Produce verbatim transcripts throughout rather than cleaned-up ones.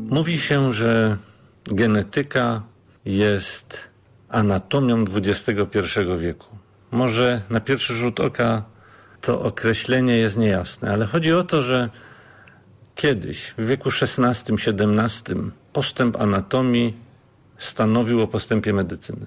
Mówi się, że genetyka jest anatomią dwudziestego pierwszego wieku. Może na pierwszy rzut oka to określenie jest niejasne, ale chodzi o to, że kiedyś, w wieku szesnastym siedemnastym, postęp anatomii stanowił o postępie medycyny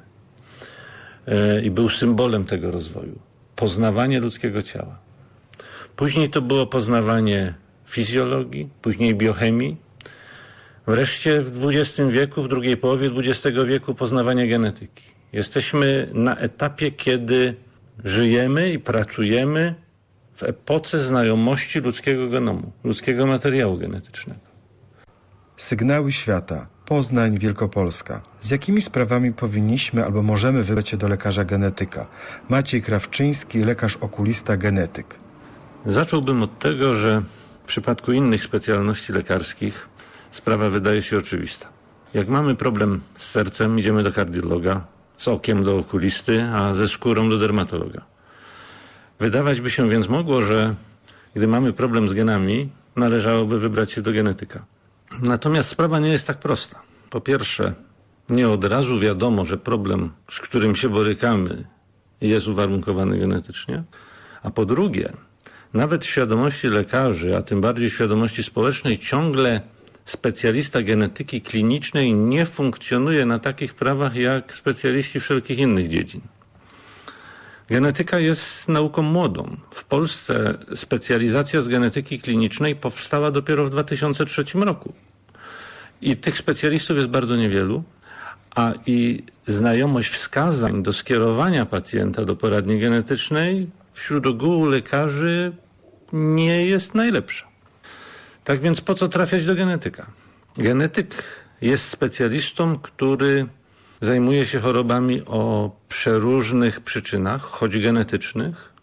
i był symbolem tego rozwoju. Poznawanie ludzkiego ciała. Później to było poznawanie fizjologii, później biochemii. Wreszcie w dwudziestym wieku, w drugiej połowie dwudziestego wieku poznawanie genetyki. Jesteśmy na etapie, kiedy żyjemy i pracujemy w epoce znajomości ludzkiego genomu, ludzkiego materiału genetycznego. Sygnały świata. Poznań, Wielkopolska. Z jakimi sprawami powinniśmy albo możemy wybrać się do lekarza genetyka? Maciej Krawczyński, lekarz okulista, genetyk. Zacząłbym od tego, że w przypadku innych specjalności lekarskich sprawa wydaje się oczywista. Jak mamy problem z sercem, idziemy do kardiologa, z okiem do okulisty, a ze skórą do dermatologa. Wydawać by się więc mogło, że gdy mamy problem z genami, należałoby wybrać się do genetyka. Natomiast sprawa nie jest tak prosta. Po pierwsze, nie od razu wiadomo, że problem, z którym się borykamy, jest uwarunkowany genetycznie. A po drugie, nawet w świadomości lekarzy, a tym bardziej w świadomości społecznej, ciągle specjalista genetyki klinicznej nie funkcjonuje na takich prawach jak specjaliści wszelkich innych dziedzin. Genetyka jest nauką młodą. W Polsce specjalizacja z genetyki klinicznej powstała dopiero w dwa tysiące trzecim roku. I tych specjalistów jest bardzo niewielu, a i znajomość wskazań do skierowania pacjenta do poradni genetycznej wśród ogółu lekarzy nie jest najlepsza. Tak więc po co trafiać do genetyka? Genetyk jest specjalistą, który zajmuje się chorobami o przeróżnych przyczynach, choć genetycznych,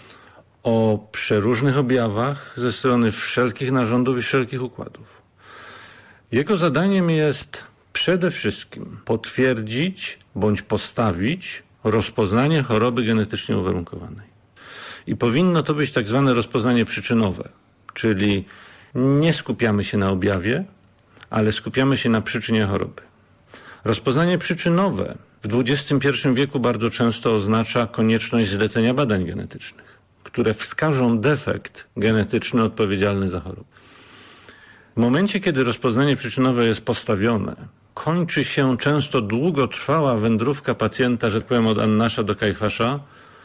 o przeróżnych objawach ze strony wszelkich narządów i wszelkich układów. Jego zadaniem jest przede wszystkim potwierdzić bądź postawić rozpoznanie choroby genetycznie uwarunkowanej. I powinno to być tak zwane rozpoznanie przyczynowe, czyli nie skupiamy się na objawie, ale skupiamy się na przyczynie choroby. Rozpoznanie przyczynowe w dwudziestym pierwszym wieku bardzo często oznacza konieczność zlecenia badań genetycznych, które wskażą defekt genetyczny odpowiedzialny za chorobę. W momencie, kiedy rozpoznanie przyczynowe jest postawione, kończy się często długotrwała wędrówka pacjenta, że tak powiem, od Annasza do Kajfasza,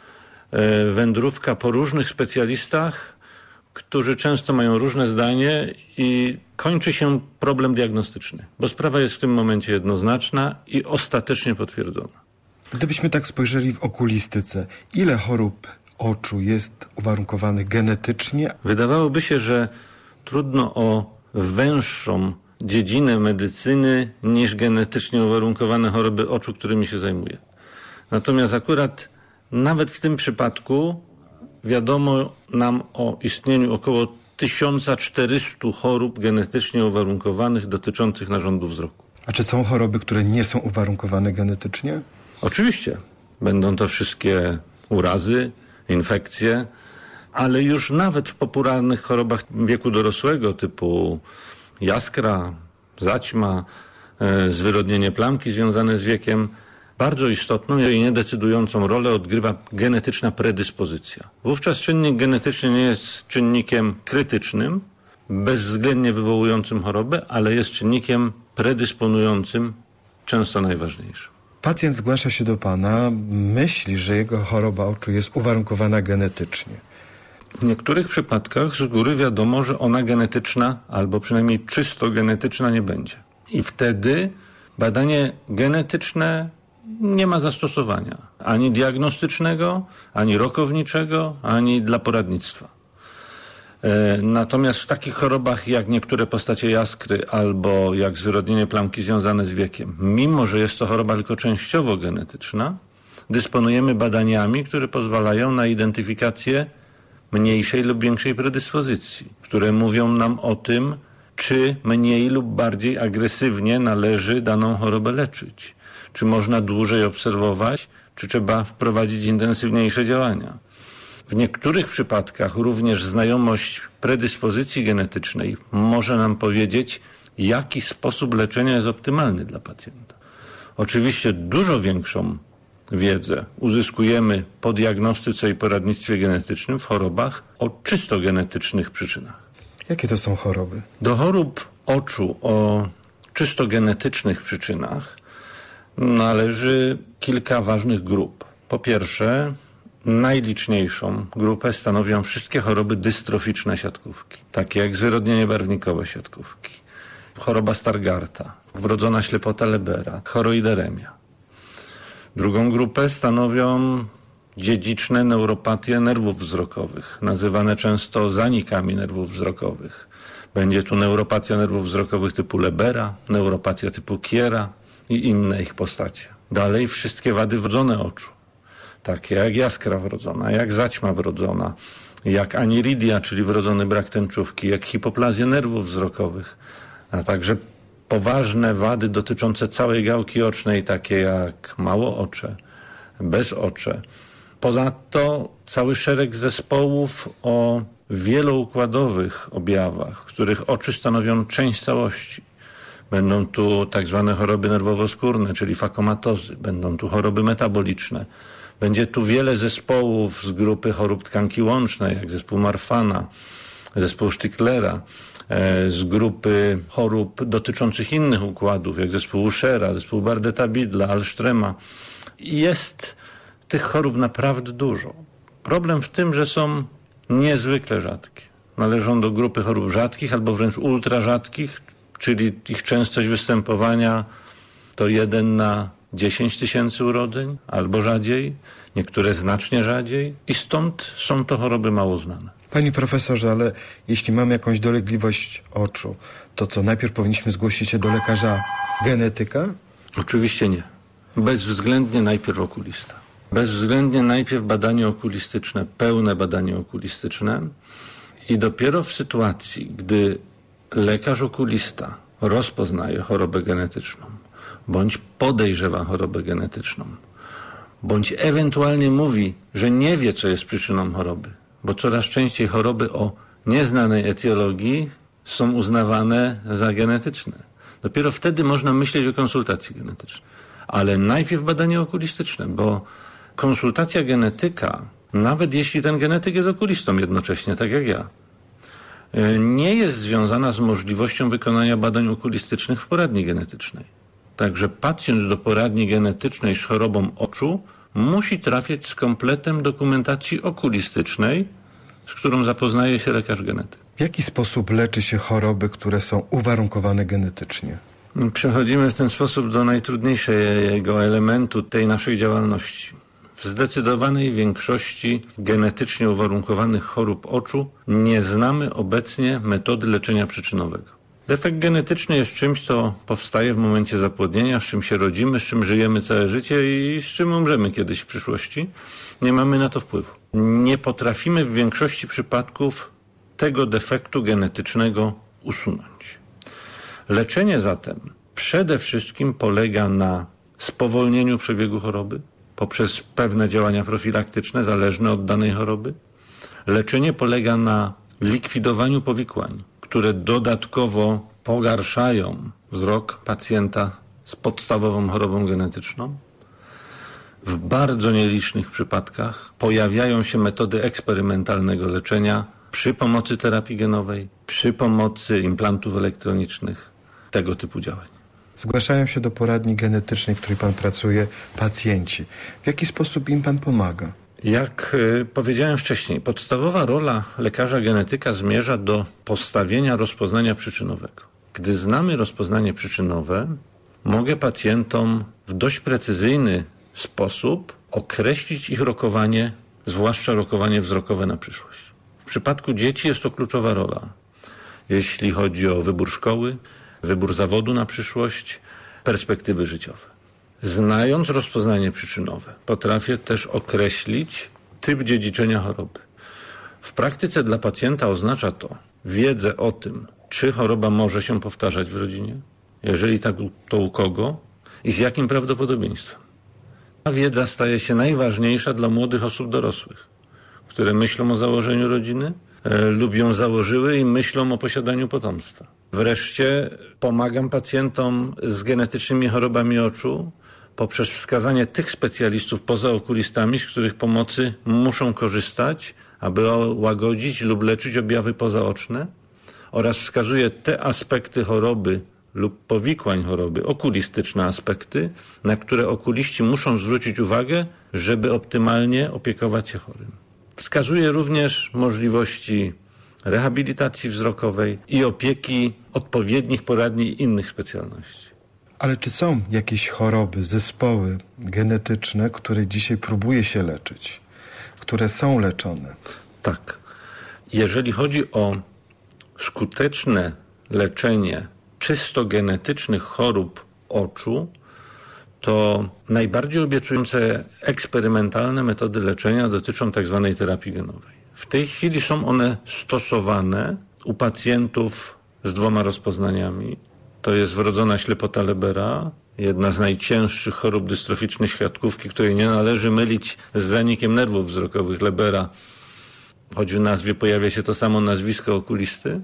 wędrówka po różnych specjalistach, którzy często mają różne zdanie i kończy się problem diagnostyczny, bo sprawa jest w tym momencie jednoznaczna i ostatecznie potwierdzona. Gdybyśmy tak spojrzeli w okulistyce, ile chorób oczu jest uwarunkowanych genetycznie? Wydawałoby się, że trudno o węższą dziedzinę medycyny niż genetycznie uwarunkowane choroby oczu, którymi się zajmuję. Natomiast akurat nawet w tym przypadku wiadomo nam o istnieniu około tysiąc czterysta chorób genetycznie uwarunkowanych dotyczących narządu wzroku. A czy są choroby, które nie są uwarunkowane genetycznie? Oczywiście. Będą to wszystkie urazy, infekcje, ale już nawet w popularnych chorobach wieku dorosłego typu jaskra, zaćma, zwyrodnienie plamki związane z wiekiem, bardzo istotną i niedecydującą rolę odgrywa genetyczna predyspozycja. Wówczas czynnik genetyczny nie jest czynnikiem krytycznym, bezwzględnie wywołującym chorobę, ale jest czynnikiem predysponującym, często najważniejszym. Pacjent zgłasza się do pana, myśli, że jego choroba oczu jest uwarunkowana genetycznie. W niektórych przypadkach z góry wiadomo, że ona genetyczna, albo przynajmniej czysto genetyczna nie będzie. I wtedy badanie genetyczne nie ma zastosowania ani diagnostycznego, ani rokowniczego, ani dla poradnictwa. Natomiast w takich chorobach jak niektóre postacie jaskry albo jak zwyrodnienie plamki związane z wiekiem, mimo że jest to choroba tylko częściowo genetyczna, dysponujemy badaniami, które pozwalają na identyfikację mniejszej lub większej predyspozycji, które mówią nam o tym, czy mniej lub bardziej agresywnie należy daną chorobę leczyć. Czy można dłużej obserwować, czy trzeba wprowadzić intensywniejsze działania. W niektórych przypadkach również znajomość predyspozycji genetycznej może nam powiedzieć, jaki sposób leczenia jest optymalny dla pacjenta. Oczywiście dużo większą wiedzę uzyskujemy po diagnostyce i poradnictwie genetycznym w chorobach o czysto genetycznych przyczynach. Jakie to są choroby? Do chorób oczu o czysto genetycznych przyczynach należy kilka ważnych grup. Po pierwsze, najliczniejszą grupę stanowią wszystkie choroby dystroficzne siatkówki, takie jak zwyrodnienie barwnikowe siatkówki, choroba Stargardta, wrodzona ślepota Lebera, choroideremia. Drugą grupę stanowią dziedziczne neuropatie nerwów wzrokowych, nazywane często zanikami nerwów wzrokowych. Będzie tu neuropatia nerwów wzrokowych typu Lebera, neuropatia typu Kiera i inne ich postacie. Dalej wszystkie wady wrodzone oczu, takie jak jaskra wrodzona, jak zaćma wrodzona, jak aniridia, czyli wrodzony brak tęczówki, jak hipoplazje nerwów wzrokowych, a także poważne wady dotyczące całej gałki ocznej, takie jak małoocze, bezocze. Ponadto cały szereg zespołów o wieloukładowych objawach, których oczy stanowią część całości. Będą tu tak zwane choroby nerwowo-skórne, czyli fakomatozy, będą tu choroby metaboliczne. Będzie tu wiele zespołów z grupy chorób tkanki łącznej, jak zespół Marfana, zespół Sztyklera, z grupy chorób dotyczących innych układów, jak zespół Uschera, zespół Bardeta-Bidla, Alstrema. Jest tych chorób naprawdę dużo. Problem w tym, że są niezwykle rzadkie. Należą do grupy chorób rzadkich albo wręcz ultrarzadkich, czyli ich częstość występowania to jeden na dziesięć tysięcy urodzeń albo rzadziej, niektóre znacznie rzadziej i stąd są to choroby mało znane. Panie profesorze, ale jeśli mamy jakąś dolegliwość oczu, to co, najpierw powinniśmy zgłosić się do lekarza genetyka? Oczywiście nie. Bezwzględnie najpierw okulista. Bezwzględnie najpierw badanie okulistyczne, pełne badanie okulistyczne i dopiero w sytuacji, gdy lekarz okulista rozpoznaje chorobę genetyczną, bądź podejrzewa chorobę genetyczną, bądź ewentualnie mówi, że nie wie, co jest przyczyną choroby, bo coraz częściej choroby o nieznanej etiologii są uznawane za genetyczne. Dopiero wtedy można myśleć o konsultacji genetycznej. Ale najpierw badanie okulistyczne, bo konsultacja genetyka, nawet jeśli ten genetyk jest okulistą jednocześnie, tak jak ja, nie jest związana z możliwością wykonania badań okulistycznych w poradni genetycznej. Także pacjent do poradni genetycznej z chorobą oczu musi trafiać z kompletem dokumentacji okulistycznej, z którą zapoznaje się lekarz genetyk. W jaki sposób leczy się choroby, które są uwarunkowane genetycznie? Przechodzimy w ten sposób do najtrudniejszego elementu tej naszej działalności. W zdecydowanej większości genetycznie uwarunkowanych chorób oczu nie znamy obecnie metody leczenia przyczynowego. Defekt genetyczny jest czymś, co powstaje w momencie zapłodnienia, z czym się rodzimy, z czym żyjemy całe życie i z czym umrzemy kiedyś w przyszłości. Nie mamy na to wpływu. Nie potrafimy w większości przypadków tego defektu genetycznego usunąć. Leczenie zatem przede wszystkim polega na spowolnieniu przebiegu choroby poprzez pewne działania profilaktyczne zależne od danej choroby. Leczenie polega na likwidowaniu powikłań, które dodatkowo pogarszają wzrok pacjenta z podstawową chorobą genetyczną. W bardzo nielicznych przypadkach pojawiają się metody eksperymentalnego leczenia przy pomocy terapii genowej, przy pomocy implantów elektronicznych, tego typu działań. Zgłaszają się do poradni genetycznej, w której pan pracuje, pacjenci. W jaki sposób im pan pomaga? Jak y, powiedziałem wcześniej, podstawowa rola lekarza genetyka zmierza do postawienia rozpoznania przyczynowego. Gdy znamy rozpoznanie przyczynowe, mogę pacjentom w dość precyzyjny sposób określić ich rokowanie, zwłaszcza rokowanie wzrokowe na przyszłość. W przypadku dzieci jest to kluczowa rola, jeśli chodzi o wybór szkoły, wybór zawodu na przyszłość, perspektywy życiowe. Znając rozpoznanie przyczynowe, potrafię też określić typ dziedziczenia choroby. W praktyce dla pacjenta oznacza to wiedzę o tym, czy choroba może się powtarzać w rodzinie, jeżeli tak, to u kogo i z jakim prawdopodobieństwem. Ta wiedza staje się najważniejsza dla młodych osób dorosłych, które myślą o założeniu rodziny e, lub ją założyły i myślą o posiadaniu potomstwa. Wreszcie pomagam pacjentom z genetycznymi chorobami oczu poprzez wskazanie tych specjalistów poza okulistami, z których pomocy muszą korzystać, aby łagodzić lub leczyć objawy pozaoczne, oraz wskazuje te aspekty choroby lub powikłań choroby, okulistyczne aspekty, na które okuliści muszą zwrócić uwagę, żeby optymalnie opiekować się chorym. Wskazuje również możliwości rehabilitacji wzrokowej i opieki odpowiednich poradni i innych specjalności. Ale czy są jakieś choroby, zespoły genetyczne, które dzisiaj próbuje się leczyć, które są leczone? Tak. Jeżeli chodzi o skuteczne leczenie czysto genetycznych chorób oczu, to najbardziej obiecujące eksperymentalne metody leczenia dotyczą tzw. terapii genowej. W tej chwili są one stosowane u pacjentów z dwoma rozpoznaniami. To jest wrodzona ślepota Lebera, jedna z najcięższych chorób dystroficznych siatkówki, której nie należy mylić z zanikiem nerwów wzrokowych Lebera, choć w nazwie pojawia się to samo nazwisko okulisty.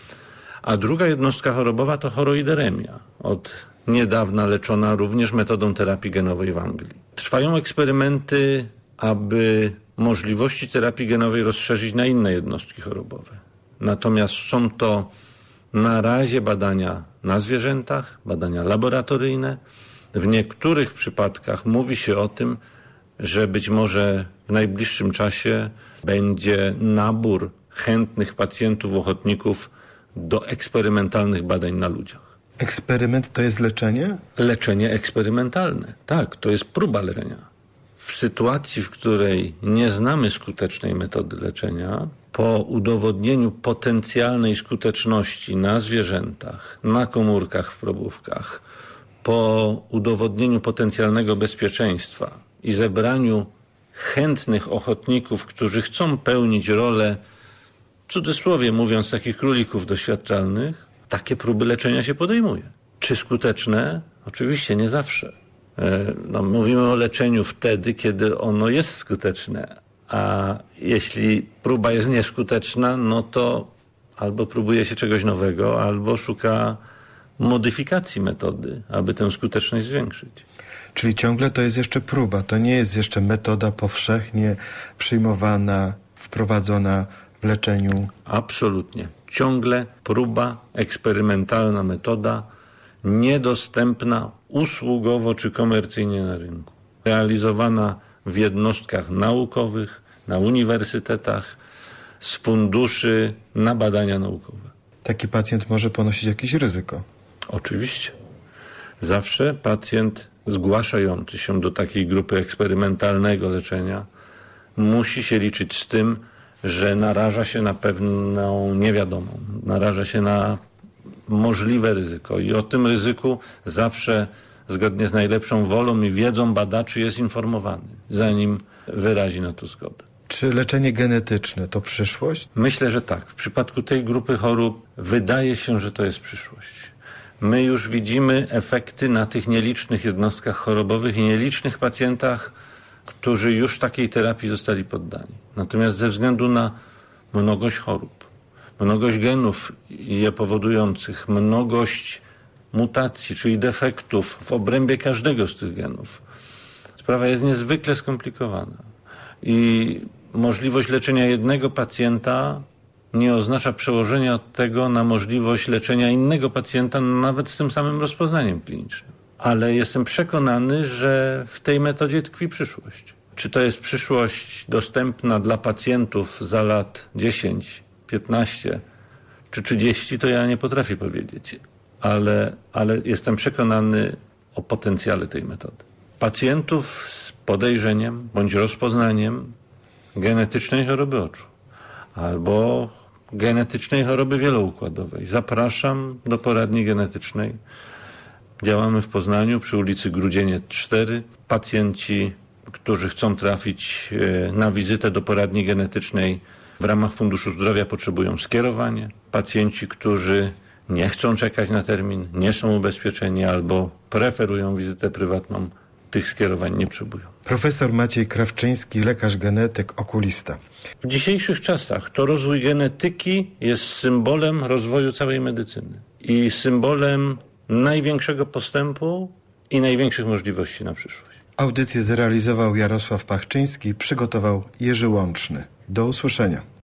A druga jednostka chorobowa to choroideremia, od niedawna leczona również metodą terapii genowej w Anglii. Trwają eksperymenty, aby możliwości terapii genowej rozszerzyć na inne jednostki chorobowe. Natomiast są to na razie badania na zwierzętach, badania laboratoryjne. W niektórych przypadkach mówi się o tym, że być może w najbliższym czasie będzie nabór chętnych pacjentów, ochotników do eksperymentalnych badań na ludziach. Eksperyment to jest leczenie? Leczenie eksperymentalne. Tak, to jest próba leczenia. W sytuacji, w której nie znamy skutecznej metody leczenia, po udowodnieniu potencjalnej skuteczności na zwierzętach, na komórkach w probówkach, po udowodnieniu potencjalnego bezpieczeństwa i zebraniu chętnych ochotników, którzy chcą pełnić rolę, w cudzysłowie mówiąc, takich królików doświadczalnych, takie próby leczenia się podejmuje. Czy skuteczne? Oczywiście nie zawsze. No, mówimy o leczeniu wtedy, kiedy ono jest skuteczne, a jeśli próba jest nieskuteczna, no to albo próbuje się czegoś nowego, albo szuka modyfikacji metody, aby tę skuteczność zwiększyć. Czyli ciągle to jest jeszcze próba, to nie jest jeszcze metoda powszechnie przyjmowana, wprowadzona w leczeniu. Absolutnie. Ciągle próba, eksperymentalna metoda, niedostępna usługowo czy komercyjnie na rynku. Realizowana w jednostkach naukowych, na uniwersytetach, z funduszy na badania naukowe. Taki pacjent może ponosić jakieś ryzyko? Oczywiście. Zawsze pacjent zgłaszający się do takiej grupy eksperymentalnego leczenia musi się liczyć z tym, że naraża się na pewną niewiadomą, naraża się na możliwe ryzyko i o tym ryzyku zawsze zgodnie z najlepszą wolą i wiedzą badaczy jest informowany, zanim wyrazi na to zgodę. Czy leczenie genetyczne to przyszłość? Myślę, że tak. W przypadku tej grupy chorób wydaje się, że to jest przyszłość. My już widzimy efekty na tych nielicznych jednostkach chorobowych i nielicznych pacjentach, którzy już takiej terapii zostali poddani. Natomiast ze względu na mnogość chorób, mnogość genów je powodujących, mnogość mutacji, czyli defektów w obrębie każdego z tych genów, sprawa jest niezwykle skomplikowana. I możliwość leczenia jednego pacjenta nie oznacza przełożenia od tego na możliwość leczenia innego pacjenta, nawet z tym samym rozpoznaniem klinicznym. Ale jestem przekonany, że w tej metodzie tkwi przyszłość. Czy to jest przyszłość dostępna dla pacjentów za lat dziesięć, piętnaście czy trzydzieści, to ja nie potrafię powiedzieć. Ale, ale jestem przekonany o potencjale tej metody. Pacjentów z podejrzeniem bądź rozpoznaniem genetycznej choroby oczu albo genetycznej choroby wieloukładowej zapraszam do poradni genetycznej. Działamy w Poznaniu przy ulicy Grudzieniec cztery. Pacjenci, którzy chcą trafić na wizytę do poradni genetycznej w ramach Funduszu Zdrowia, potrzebują skierowania. Pacjenci, którzy nie chcą czekać na termin, nie są ubezpieczeni albo preferują wizytę prywatną, tych skierowań nie potrzebują. Profesor Maciej Krawczyński, lekarz genetyk, okulista. W dzisiejszych czasach to rozwój genetyki jest symbolem rozwoju całej medycyny. i symbolem największego postępu i największych możliwości na przyszłość. Audycję zrealizował Jarosław Pachczyński, przygotował Jerzy Łączny. Do usłyszenia.